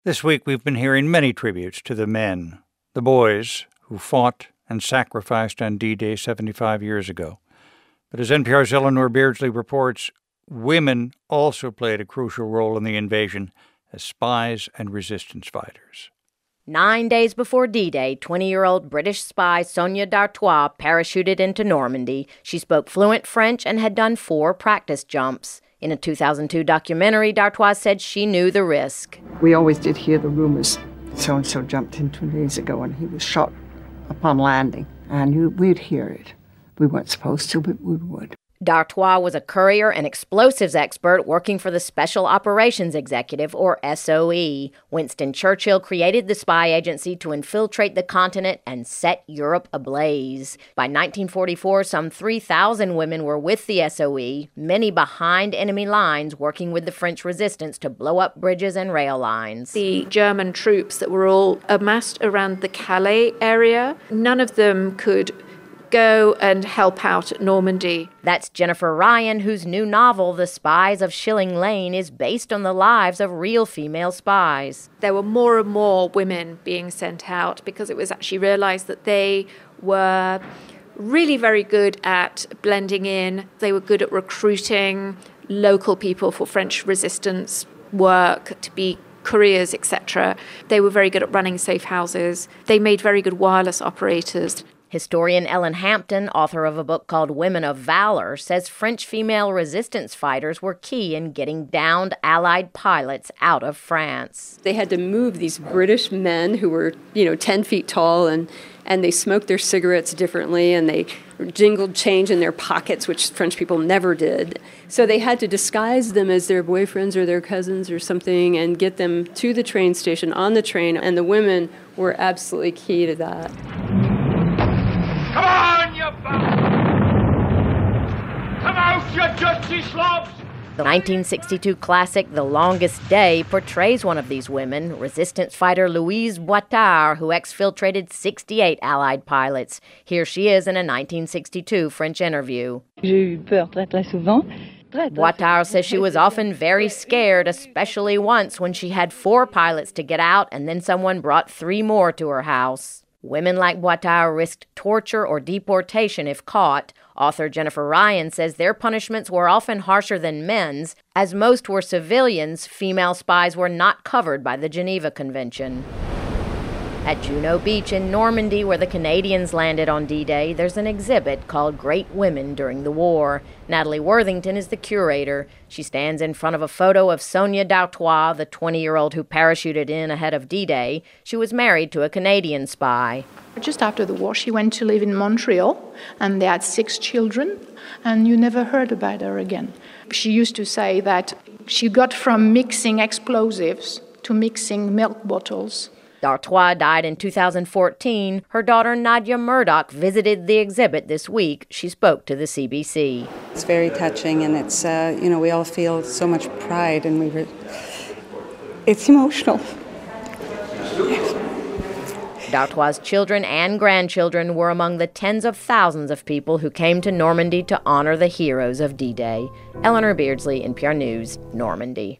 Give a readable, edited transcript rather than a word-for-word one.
This week we've been hearing many tributes to the men, the boys who fought and sacrificed on D-Day 75 years ago. But as NPR's Eleanor Beardsley reports, women also played a crucial role in the invasion as spies and resistance fighters. 9 days before D-Day, 20-year-old British spy Sonia D'Artois parachuted into Normandy. She spoke fluent French and had done 4 practice jumps. In a 2002 documentary, D'Artois said she knew the risk. We always did hear the rumors. So-and-so jumped in 2 days ago and he was shot upon landing. And we'd hear it. We weren't supposed to, but we would. D'Artois was a courier and explosives expert working for the Special Operations Executive, or SOE. Winston Churchill created the spy agency to infiltrate the continent and set Europe ablaze. By 1944, some 3,000 women were with the SOE, many behind enemy lines working with the French resistance to blow up bridges and rail lines. The German troops that were all amassed around the Calais area, none of them could go and help out at Normandy. That's Jennifer Ryan, whose new novel, The Spies of Shilling Lane, is based on the lives of real female spies. There were more and more women being sent out because it was actually realized that they were really very good at blending in. They were good at recruiting local people for French resistance work, to be couriers, etc. They were very good at running safe houses. They made very good wireless operators. Historian Ellen Hampton, author of a book called Women of Valor, says French female resistance fighters were key in getting downed Allied pilots out of France. They had to move these British men who were, 10 feet tall, and they smoked their cigarettes differently, and they jingled change in their pockets, which French people never did. So they had to disguise them as their boyfriends or their cousins or something and get them to the train station on the train, and the women were absolutely key to that. Come on, you Come out, you dirty slobs! The 1962 classic The Longest Day portrays one of these women, resistance fighter Louise Boitard, who exfiltrated 68 Allied pilots. Here she is in a 1962 French interview. Boitard says she was often very scared, especially once when she had 4 pilots to get out and then someone brought 3 more to her house. Women like Boitard risked torture or deportation if caught. Author Jennifer Ryan says their punishments were often harsher than men's. As most were civilians, female spies were not covered by the Geneva Convention. At Juno Beach in Normandy, where the Canadians landed on D-Day, there's an exhibit called Great Women During the War. Natalie Worthington is the curator. She stands in front of a photo of Sonia D'Artois, the 20-year-old who parachuted in ahead of D-Day. She was married to a Canadian spy. Just after the war, she went to live in Montreal, and they had 6 children, and you never heard about her again. She used to say that she got from mixing explosives to mixing milk bottles. D'Artois died in 2014. Her daughter Nadia Murdoch visited the exhibit this week. She spoke to the CBC. It's very touching, and it's, we all feel so much pride, and it's emotional. D'Artois' children and grandchildren were among the tens of thousands of people who came to Normandy to honor the heroes of D-Day. Eleanor Beardsley, NPR News, Normandy.